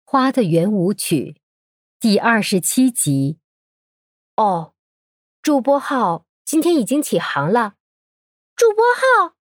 花的圆舞曲第27集。 哦，助播号今天已经起航了。助播号？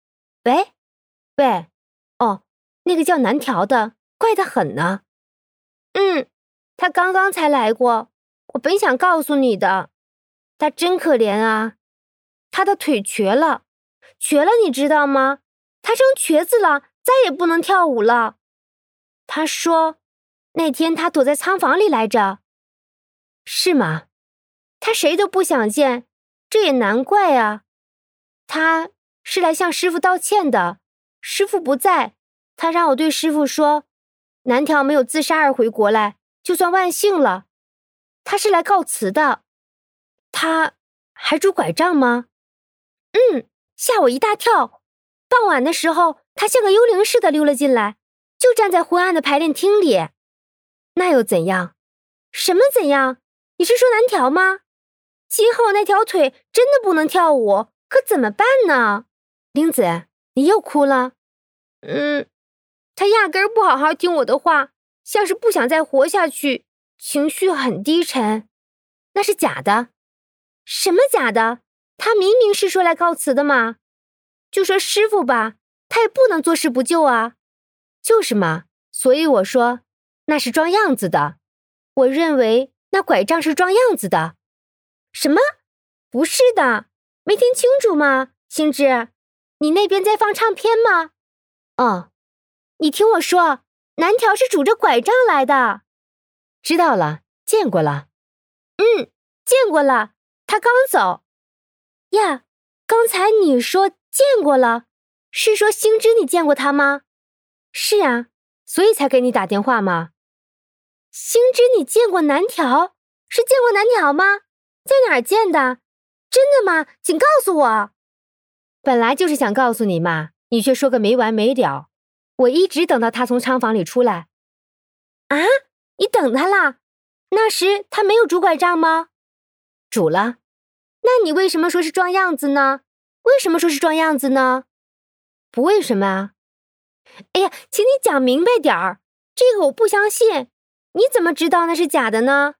喂，哦，那个叫南条的，怪得很呢。他刚刚才来过，我本想告诉你的。他真可怜啊，他的腿瘸了，你知道吗？他成瘸子了，再也不能跳舞了。他说，那天他躲在仓房里来着。是吗？他谁都不想见，这也难怪啊。他是来向师傅道歉的，师傅不在，他让我对师傅说，南条没有自杀而回国来，就算万幸了。他是来告辞的。他还拄拐杖吗？吓我一大跳。傍晚的时候，他像个幽灵似的溜了进来，就站在昏暗的排练厅里。那又怎样？什么怎样？你是说南条吗？今后那条腿真的不能跳舞，可怎么办呢？玲子，你又哭了？他压根儿不好好听我的话，像是不想再活下去，情绪很低沉。那是假的。什么假的？他明明是说来告辞的嘛。就说师傅吧，他也不能坐视不救啊。就是嘛，所以我说那是装样子的。我认为那拐杖是装样子的。什么？不是的，没听清楚吗？星之，你那边在放唱片吗？哦，你听我说，南条是拄着拐杖来的。知道了，见过了。见过了，他刚走。呀，刚才你说见过了，是说星之你见过他吗？是啊，所以才给你打电话嘛。星之你见过南条？是见过南条吗？在哪儿见的？真的吗？请告诉我。本来就是想告诉你嘛，你却说个没完没了。我一直等到他从仓房里出来。啊？你等他啦？那时他没有拄拐杖吗？拄了。那你为什么说是装样子呢？为什么说是装样子呢？不为什么啊？哎呀，请你讲明白点儿，这个我不相信。你怎么知道那是假的呢？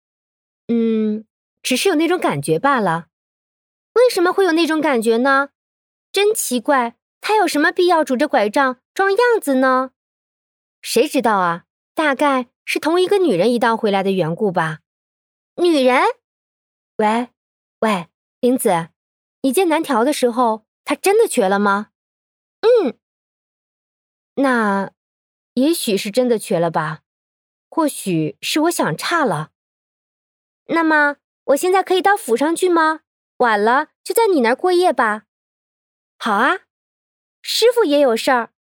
只是有那种感觉罢了。为什么会有那种感觉呢？真奇怪，他有什么必要拄着拐杖装样子呢？谁知道啊？大概是同一个女人一道回来的缘故吧。女人？喂，玲子，你见南条的时候，他真的瘸了吗？那也许是真的瘸了吧，或许是我想差了。那么我现在可以到府上去吗？晚了就在你那儿过夜吧。好啊，师傅也有事儿，